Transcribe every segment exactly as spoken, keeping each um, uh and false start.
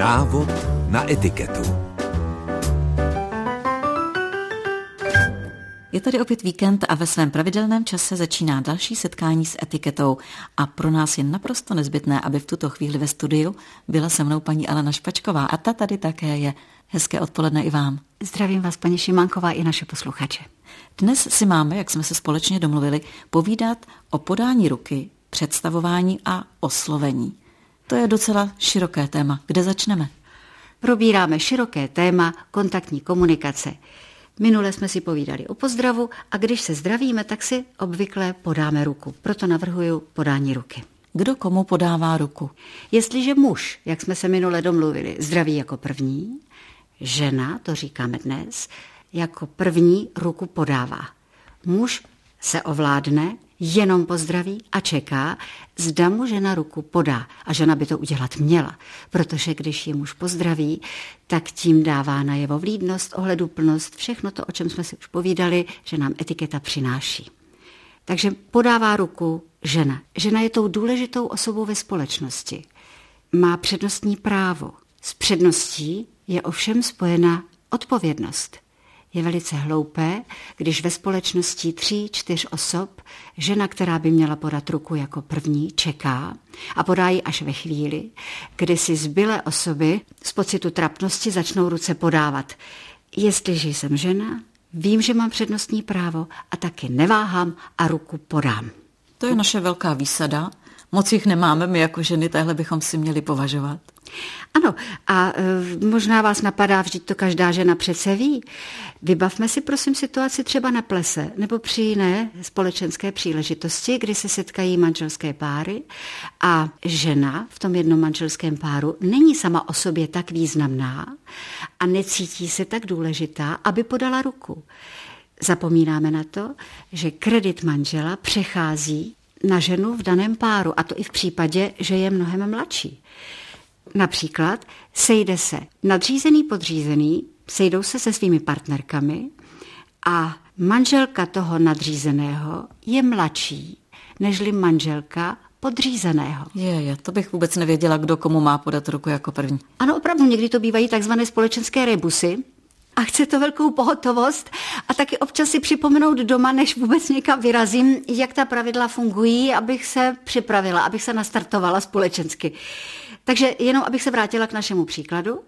Návod na etiketu. Je tady opět víkend a ve svém pravidelném čase začíná další setkání s etiketou a pro nás je naprosto nezbytné, aby v tuto chvíli ve studiu byla se mnou paní Alena Špačková a ta tady také je. Hezké odpoledne i vám. Zdravím vás, paní Šimánková, i naše posluchače. Dnes si máme, jak jsme se společně domluvili, povídat o podání ruky, představování a oslovení. To je docela široké téma. Kde začneme? Probíráme široké téma kontaktní komunikace. Minule jsme si povídali o pozdravu a když se zdravíme, tak si obvykle podáme ruku. Proto navrhuju podání ruky. Kdo komu podává ruku? Jestliže muž, jak jsme se minule domluvili, zdraví jako první, žena, to říkáme dnes, jako první ruku podává. Muž se ovládne, jenom pozdraví a čeká, zda mu žena ruku podá. A žena by to udělat měla, protože když ji muž pozdraví, tak tím dává najevo vlídnost, ohleduplnost, všechno to, o čem jsme si už povídali, že nám etiketa přináší. Takže podává ruku žena. Žena je tou důležitou osobou ve společnosti. Má přednostní právo. S předností je ovšem spojena odpovědnost. Je velice hloupé, když ve společnosti tří, čtyř osob žena, která by měla podat ruku jako první, čeká a podá ji až ve chvíli, kdy si zbylé osoby z pocitu trapnosti začnou ruce podávat. Jestliže jsem žena, vím, že mám přednostní právo a taky neváhám a ruku podám. To je naše velká výsada. Moc jich nemáme, my jako ženy, téhle bychom si měli považovat. Ano, a e, možná vás napadá, vždyť to každá žena přece ví. Vybavme si prosím situaci třeba na plese nebo při jiné společenské příležitosti, kdy se setkají manželské páry a žena v tom jednom manželském páru není sama o sobě tak významná a necítí se tak důležitá, aby podala ruku. Zapomínáme na to, že kredit manžela přechází na ženu v daném páru, a to i v případě, že je mnohem mladší. Například sejde se nadřízený, podřízený, sejdou se se svými partnerkami a manželka toho nadřízeného je mladší nežli manželka podřízeného. Je, je, to bych vůbec nevěděla, kdo komu má podat ruku jako první. Ano, opravdu, někdy to bývají takzvané společenské rebusy a chce to velkou pohotovost a taky občas si připomenout doma, než vůbec někam vyrazím, jak ta pravidla fungují, abych se připravila, abych se nastartovala společensky. Takže jenom abych se vrátila k našemu příkladu.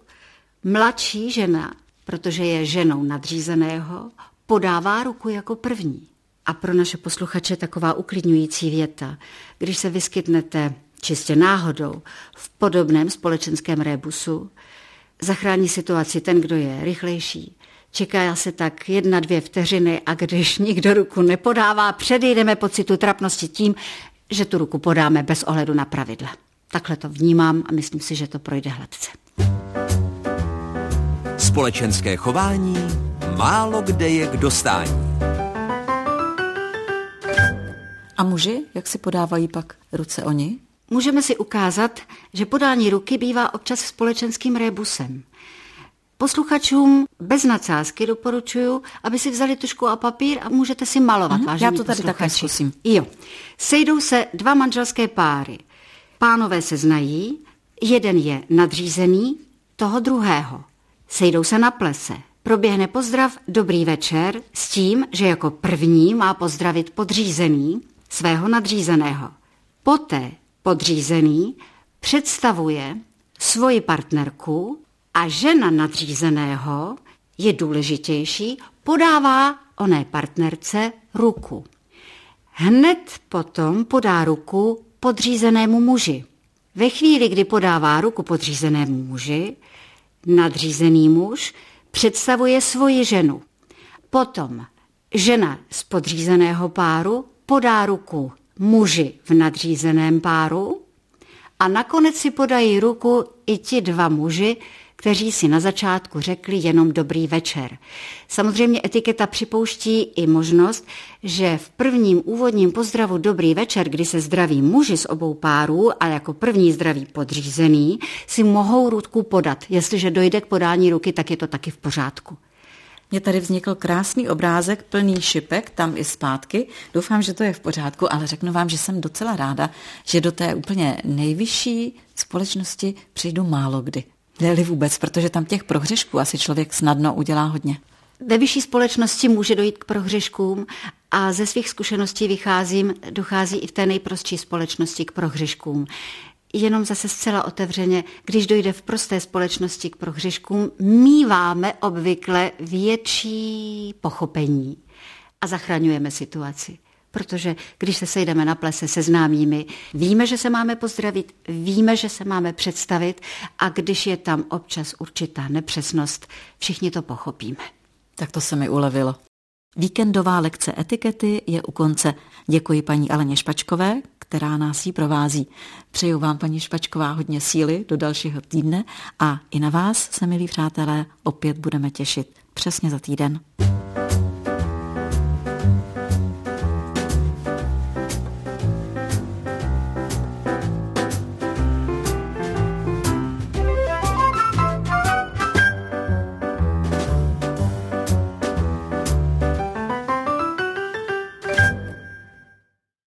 Mladší žena, protože je ženou nadřízeného, podává ruku jako první. A pro naše posluchače taková uklidňující věta. Když se vyskytnete čistě náhodou v podobném společenském rébusu, zachrání situaci ten, kdo je rychlejší. Čeká se tak jedna, dvě vteřiny a když nikdo ruku nepodává, předejdeme pocitu trapnosti tím, že tu ruku podáme bez ohledu na pravidla. Takhle to vnímám a myslím si, že to projde hladce. Společenské chování málo kde je k dostání. A muži, jak si podávají pak ruce oni? Můžeme si ukázat, že podání ruky bývá občas společenským rébusem. Posluchačům bez nadsázky doporučuji, aby si vzali tužku a papír a můžete si malovat. Aha, vážení já to tady posluchači. také zkusím. Jo. Sejdou se dva manželské páry. Pánové se znají, jeden je nadřízený toho druhého. Sejdou se na plese. Proběhne pozdrav dobrý večer s tím, že jako první má pozdravit podřízený svého nadřízeného. Poté podřízený představuje svoji partnerku a žena nadřízeného je důležitější, podává oné partnerce ruku. Hned potom podá ruku podřízenému muži. Ve chvíli, kdy podává ruku podřízenému muži, nadřízený muž představuje svoji ženu. Potom žena z podřízeného páru podá ruku muži v nadřízeném páru a nakonec si podají ruku i ti dva muži, kteří si na začátku řekli jenom dobrý večer. Samozřejmě etiketa připouští i možnost, že v prvním úvodním pozdravu dobrý večer, kdy se zdraví muži z obou párů a jako první zdraví podřízený, si mohou ruku podat. Jestliže dojde k podání ruky, tak je to taky v pořádku. Mně tady vznikl krásný obrázek plný šipek, tam i zpátky. Doufám, že to je v pořádku, ale řeknu vám, že jsem docela ráda, že do té úplně nejvyšší společnosti přijdu málo kdy. Jde-li vůbec, protože tam těch prohřešků asi člověk snadno udělá hodně. Ve vyšší společnosti může dojít k prohřeškům a ze svých zkušeností vycházím, dochází i v té nejprostší společnosti k prohřeškům. Jenom zase zcela otevřeně, když dojde v prosté společnosti k prohřeškům, míváme obvykle větší pochopení a zachraňujeme situaci. Protože když se sejdeme na plese se známými, víme, že se máme pozdravit, víme, že se máme představit a když je tam občas určitá nepřesnost, všichni to pochopíme. Tak to se mi ulevilo. Víkendová lekce etikety je u konce. Děkuji paní Aleně Špačkové, která nás jí provází. Přeju vám, paní Špačková, hodně síly do dalšího týdne a i na vás se, milí přátelé, opět budeme těšit přesně za týden.